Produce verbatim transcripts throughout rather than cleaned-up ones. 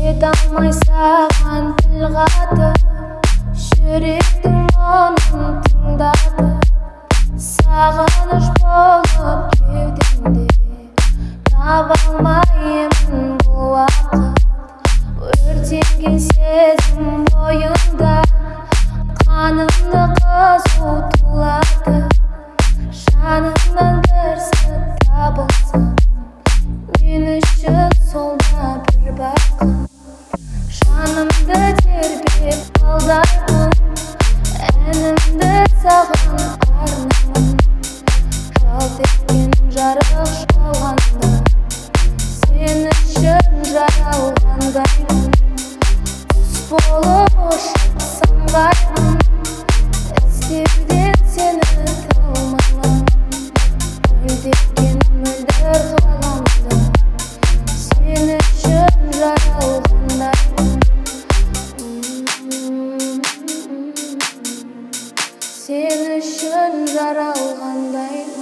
жете алмай саған тіл қатып, жүректің мұңын тыңдатып, сағыныш болып кеудемде таба алмаймын бұл уақыт. Өртенген сезім бойымда қанымды қызу тулатып, жанымнан бір сәт табылсам, мен үшін сол да бір бақыт. Жанымды тербеп алдаймын, әнімді саған арнаймын. Жалт еткен жарық шалғанда, сен үшін жаралғандаймын. Құс болып ұшып самғаймын, іздеуден сені талмаймын. Мөлдеткен мөлдір ғаламда, сен үшін жаралғандаймын. Сен үшін жаралғандаймын.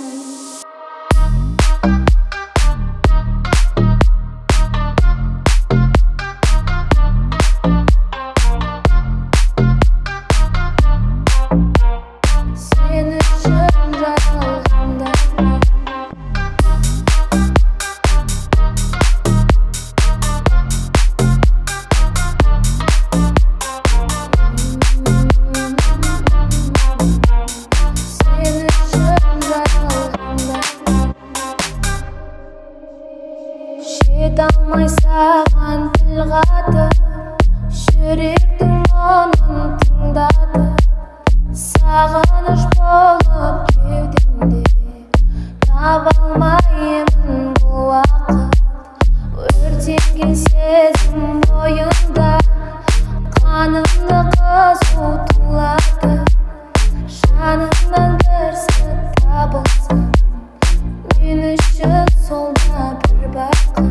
Жете алмай саған тіл қатып, жүректің мұңын тыңдатып, сағыныш болып кеудемде таба алмаймын бұл уақыт. Өртенген сезім бойымда қанымды қызу тулатып, жанымнан бір сәт табылсам, мен үшін сол да бір бақыт.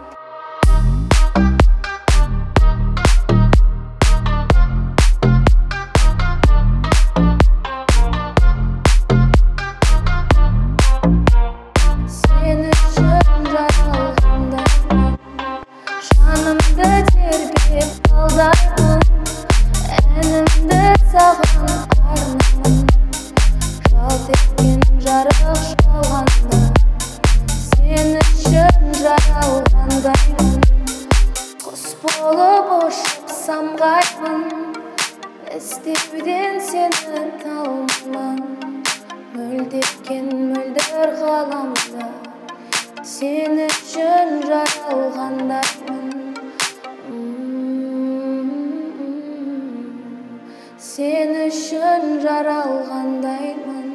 Сен үшін жаралғандаймын, жанымды тербеп алдаймын, әнімді саған арнаймын. Жалт еткен жарық шалғанда, сен үшін жаралғандаймын. Құс болып ұшып самғаймын, іздеуден сені талмаймын. Мөлдеткен мөлдір ғаламда, сен үшін жаралғандаймын. Сен үшін жаралғандаймын.